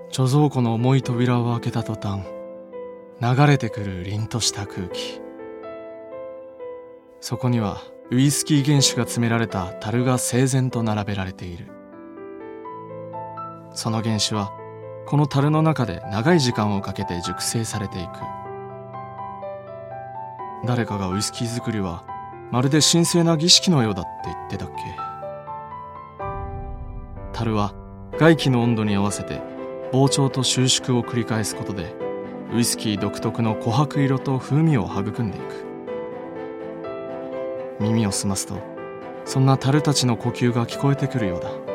貯蔵庫の重い扉を開けた途端、流れてくる凛とした空気。そこにはウイスキー原酒が詰められた樽が整然と並べられている。その原酒はこの樽の中で長い時間をかけて熟成されていく。誰かがウイスキー作りはまるで神聖な儀式のようだって言ってたっけ。樽は外気の温度に合わせて膨張と収縮を繰り返すことでウイスキー独特の琥珀色と風味を育んでいく。耳を澄ますとそんな樽たちの呼吸が聞こえてくるようだ。